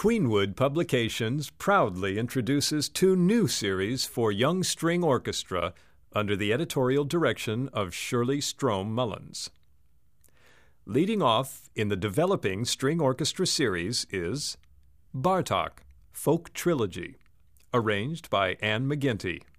Queenwood Publications proudly introduces two new series for young string orchestra under the editorial direction of Shirley Strome Mullins. Leading off in the developing string orchestra series is Bartók, Folk Trilogy, arranged by Anne McGinty.